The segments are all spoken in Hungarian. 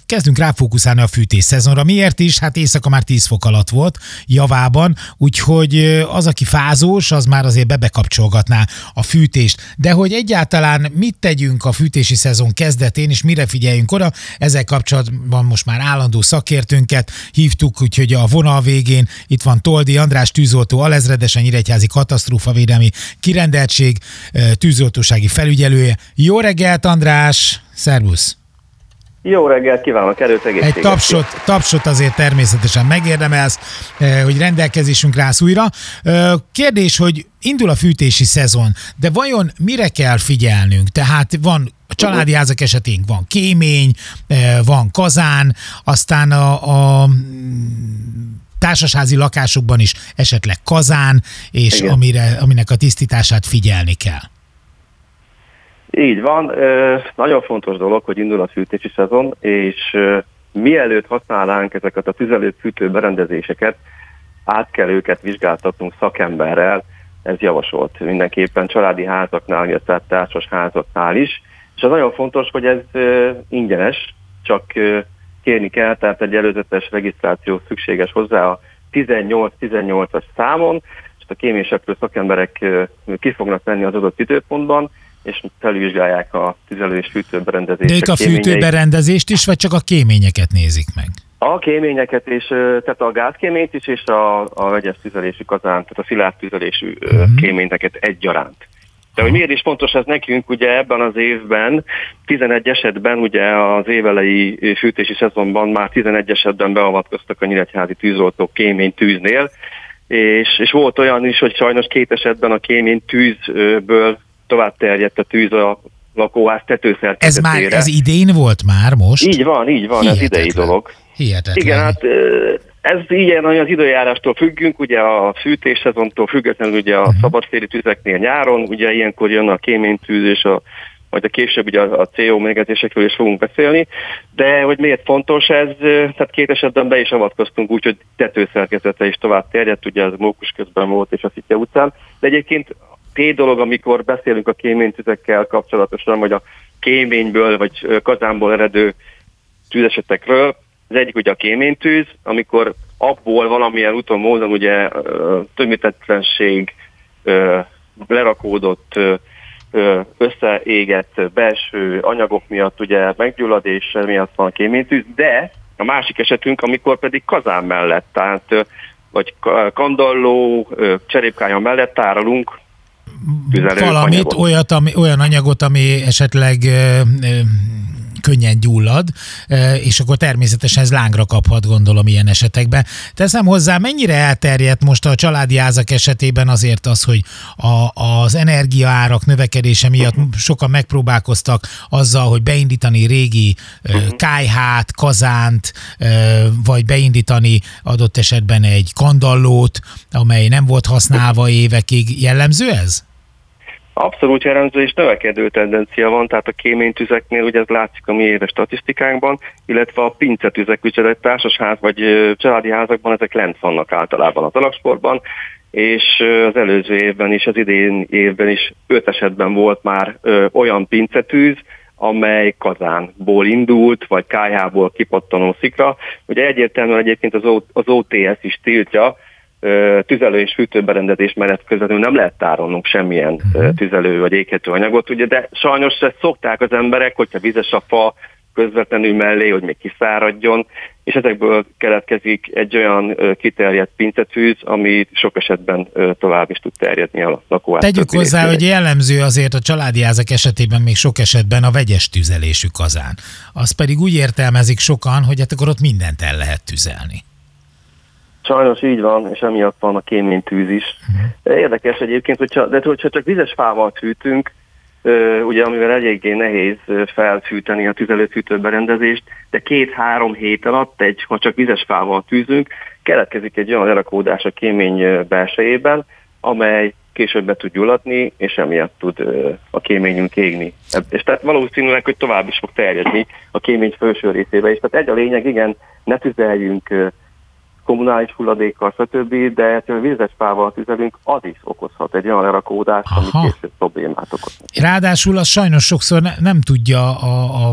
kezdünk ráfókuszálni a fűtés szezonra. Miért is? Hát éjszaka már 10 fok alatt volt javában, úgyhogy az, aki fázós, az már azért bebekapcsolgatná a fűtést. De hogy egyáltalán mit tegyünk a fűtési szezon kezdetén, és mire figyeljünk oda, ezzel kapcsolatban most már állandó szakértőnket hívtuk, úgyhogy a vonal végén itt van Toldi András, tűzoltó alezredes, a Nyíregyházi katasztrófavédelmi kirendeltség tűzoltósági felügyelője. Jó reggelt, András! Szervusz! Jó reggelt kívánok, erőt, egészséget! Egy tapsot azért természetesen megérdemelsz, hogy rendelkezésünkre állsz újra. Kérdés, hogy indul a fűtési szezon, de vajon mire kell figyelnünk? Tehát van a családi házak esetén van kémény, van kazán, aztán a társasházi lakásokban is esetleg kazán, és aminek a tisztítását figyelni kell. Így van. Nagyon fontos dolog, hogy indul a fűtési szezon, és mielőtt használnánk ezeket a tüzelő-fűtő berendezéseket, át kell őket vizsgáltatnunk szakemberrel, ez javasolt mindenképpen családi házaknál, illetve társas házaknál is. És az nagyon fontos, hogy ez ingyenes, csak kérni kell, tehát egy előzetes regisztráció szükséges hozzá a 18-18-as számon, és a kéményseprő szakemberek ki fognak menni az adott időpontban, és felvizsgálják a tüzelő- és fűtőberendezések. De ők a fűtőberendezést is, vagy csak a kéményeket nézik meg? A kéményeket, és tehát a gázkéményt is, és a vegyes tüzelésű kazán, tehát a szilárd tüzelésű kéményeket egyaránt. De hogy miért is fontos ez nekünk, ugye ebben az évben 11 esetben, ugye az évelei fűtési szezonban már 11 esetben beavatkoztak a nyíregyházi tűzoltók kéménytűznél, és volt olyan is, hogy sajnos 2 esetben a kéménytűzből tovább terjedt a tűz a lakóház tetőszerkezetére. Ez idén volt már most? Így van, Hihetetlen. ez idei dolog. Hihetetlen. Igen, hát ez ilyen, hogy az időjárástól függünk, ugye a fűtés szezontól függetlenül ugye a szabadtéri tüzeknél nyáron, ugye ilyenkor jön a kéménytűz és majd a később ugye a CO mérgezésekről is fogunk beszélni, de hogy miért fontos ez, tehát 2 esetben be is avatkoztunk úgy, hogy tetőszerkezete is tovább terjedt, ugye az Mókus közben volt és a Szitje utcán, de egyébként dolog, amikor beszélünk a kéménytüzekkel kapcsolatosan, vagy a kéményből, vagy kazánból eredő tűzesetekről. Az egyik ugye a kéménytűz, amikor abból valamilyen úton, módon ugye tömítetlenség, lerakódott, összeégett belső anyagok miatt ugye meggyulladés miatt van a kéménytűz, de a másik esetünk, amikor pedig kazán mellett, tehát vagy kandalló, cserépkája mellett tárolunk valamit, olyan anyagot, ami esetleg könnyen gyullad, és akkor természetesen ez lángra kaphat, gondolom, ilyen esetekben. Teszem hozzá, mennyire elterjedt most a családi házak esetében azért az, hogy az energiaárak növekedése miatt sokan megpróbálkoztak azzal, hogy beindítani régi kályhát, kazánt, vagy beindítani adott esetben egy kandallót, amely nem volt használva évekig. Jellemző ez? Abszolút jellemző és növekedő tendencia van, tehát a kéménytüzeknél ugye ez látszik a mi éves statisztikánkban, illetve a pincetüzek, ugye egy társasház vagy családi házakban ezek lent vannak általában az alagsportban, és az előző évben is, az idén évben is 5 esetben volt már olyan pincetűz, amely kazánból indult, vagy kályhából kipattanó szikra. Ugye egyértelműen egyébként az OTS is tiltja, tüzelő és fűtőberendezés mellett közvetlenül nem lehet tárolnunk semmilyen tüzelő vagy éghető anyagot, ugye, de sajnos ezt szokták az emberek, hogyha vizes a fa közvetlenül mellé, hogy még kiszáradjon, és ezekből keletkezik egy olyan kiterjedt pincetűz, ami sok esetben tovább is tud terjedni a lakóház. Tegyük hozzá, hogy jellemző azért a családi házak esetében még sok esetben a vegyes tüzelésű kazán. Az pedig úgy értelmezik sokan, hogy hát akkor ott mindent el lehet tüzelni. Sajnos így van, és emiatt van a kéménytűz is. Érdekes egyébként, hogyha csak vizes fával fűtünk, ugye amivel eléggé nehéz felfűteni a tüzelőfűtőberendezést, de 2-3 hét alatt, ha csak vizes fával tűzünk, keletkezik egy olyan lerakódás a kémény belsejében, amely később be tud gyulladni, és emiatt tud a kéményünk égni. És tehát valószínűleg, hogy tovább is fog terjedni a kémény felső részébe is. Tehát egy a lényeg, igen, ne tüzeljünk kommunális hulladékkal, stb., de vizes fával tüzelünk, az is okozhat egy olyan lerakódást, ami később problémát okoz. Ráadásul az sajnos sokszor nem tudja a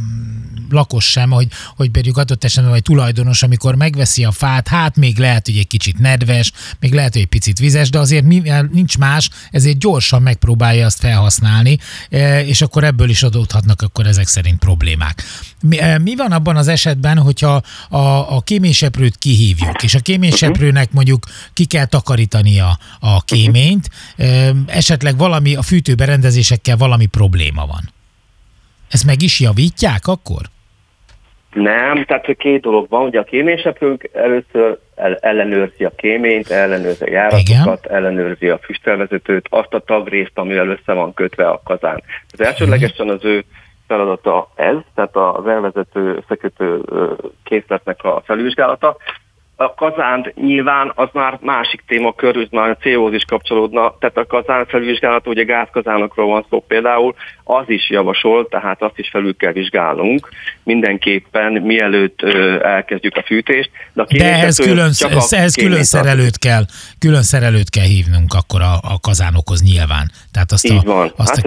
lakos sem, hogy pedig adott esetben vagy tulajdonos, amikor megveszi a fát, hát még lehet, hogy egy kicsit nedves, még lehet, hogy egy picit vizes, de azért mivel nincs más, ezért gyorsan megpróbálja azt felhasználni, és akkor ebből is adódhatnak akkor ezek szerint problémák. Mi van abban az esetben, hogyha a kéményseprőt kihívjuk, és a kéményseprőnek mondjuk ki kell takarítania a kéményt, esetleg valami a fűtőberendezésekkel valami probléma van. Ezt meg is javítják akkor? Nem, tehát két dolog van, ugye a kéményseprőnk először ellenőrzi a kéményt, ellenőrzi a járatokat, ellenőrzi a füstelvezetőt, azt a tagrészt, amivel össze van kötve a kazán. Az elsődlegesen az ő feladata ez, tehát az elvezető, összekötő készletnek a felvizsgálata. A kazánt nyilván az már másik témakör, hogy már a CO-hoz is kapcsolódna, tehát a kazán felvizsgálat, ugye gázkazánokról van szó például, az is javasol, tehát azt is felül kell vizsgálnunk mindenképpen, mielőtt elkezdjük a fűtést. De ehhez külön szerelőt kell hívnunk akkor a kazánokhoz nyilván. Tehát azt a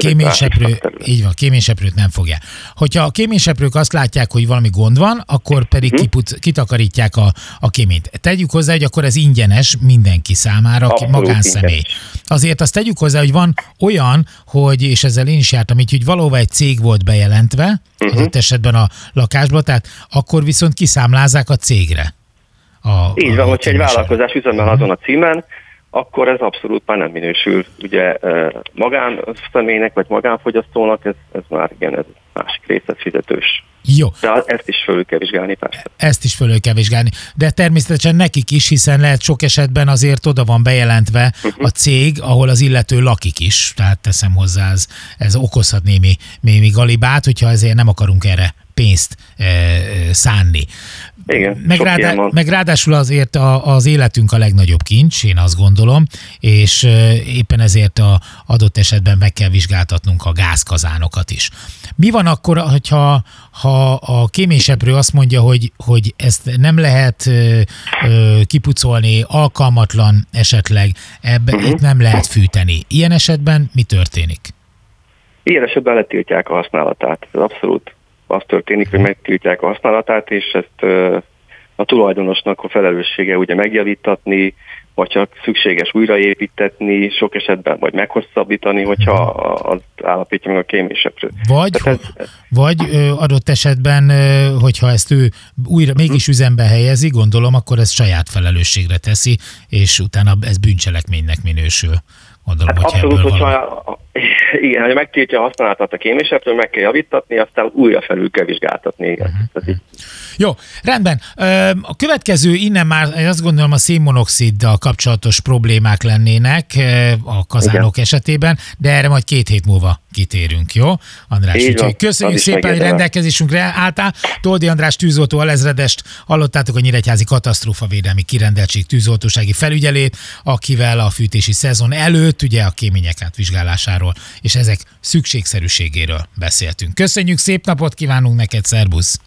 kéményseprőt nem fogja. Hogyha a kéményseprők azt látják, hogy valami gond van, akkor pedig kitakarítják a kéményt. Tegyük hozzá, hogy akkor ez ingyenes mindenki számára, magánszemély. Ingyenes. Azért azt tegyük hozzá, hogy van olyan, hogy, és ezzel én is jártam így, hogy valahova egy cég volt bejelentve, adott esetben a lakásba, tehát akkor viszont kiszámlázzák a cégre. Így van, hogyha egy vállalkozás üzemel azon a címen, akkor ez abszolút már nem minősül ugye magánszemélynek vagy magánfogyasztónak, ez már igen, ez másik része fizetős. Jó. De ezt is fölül kell vizsgálni, persze. Ezt is fölül kell vizsgálni. De természetesen nekik is, hiszen lehet sok esetben azért oda van bejelentve a cég, ahol az illető lakik is. Tehát teszem hozzá, ez okozhat némi galibát, hogyha ezért nem akarunk erre pénzt szánni. Igen, meg ráadásul azért az életünk a legnagyobb kincs, én azt gondolom, és éppen ezért adott esetben meg kell vizsgáltatnunk a gázkazánokat is. Mi van akkor, hogyha a kéményseprő azt mondja, hogy ezt nem lehet kipucolni, alkalmatlan esetleg, itt nem lehet fűteni. Ilyen esetben mi történik? Ilyen esetben letiltják a használatát. Ez abszolút az történik, hogy megtiltják a használatát, és ezt a tulajdonosnak a felelőssége ugye megjavítatni, vagy csak szükséges újraépítetni, sok esetben vagy meghosszabbítani, hogyha az állapítja meg a kéményseprő. Vagy adott esetben, hogyha ezt ő újra mégis üzembe helyezi, gondolom, akkor ezt saját felelősségre teszi, és utána ez bűncselekménynek minősül. Gondolom, hát abszolút, hogyha megtiltja a használatát a kéményseprő, meg kell javítatni, aztán újra felül kell vizsgáltatni. Jó, rendben. A következő innen már azt gondolom a szénmonoxiddal kapcsolatos problémák lennének a kazánok esetében, de erre majd 2 hét múlva kitérünk, jó? András, úgyhogy köszönjük szépen, hogy rendelkezésünkre álltál. Toldi András tűzoltó alezredest hallottátok, a Nyíregyházi Katasztrófavédelmi Kirendeltség tűzoltósági felügyelét, akivel a fűtési szezon előtt ugye a kémények átvizsgálásáról és ezek szükségszerűségéről beszéltünk. Köszönjük, szép napot kívánunk neked, szerbusz!